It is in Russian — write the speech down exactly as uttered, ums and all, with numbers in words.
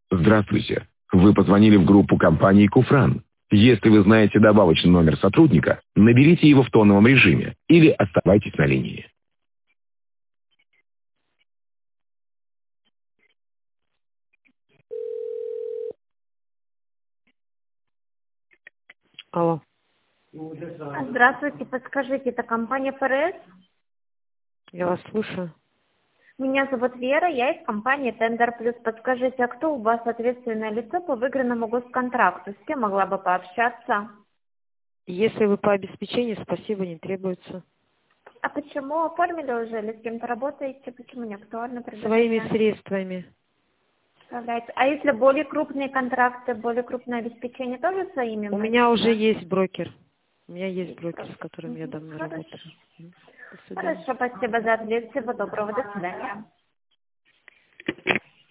Здравствуйте. Вы позвонили в группу компании «Куфран». Если вы знаете добавочный номер сотрудника, наберите его в тоновом режиме или оставайтесь на линии. Алло. Здравствуйте, подскажите, это компания ПРС? Я вас слушаю. Меня зовут Вера, я из компании Тендер Плюс. Подскажите, а кто у вас ответственное лицо по выигранному госконтракту? С кем могла бы пообщаться? Если вы по обеспечению, спасибо, не требуется. А почему оформили уже или с кем-то работаете? Почему не актуально Своими предложение? средствами. Представляете. А если более крупные контракты, более крупное обеспечение, тоже своими? У можете? меня уже есть брокер. У меня есть брокер, с которым я Мгм. давно Хорошо. работаю. До свидания. Хорошо, спасибо за ответ. Всего доброго. До свидания.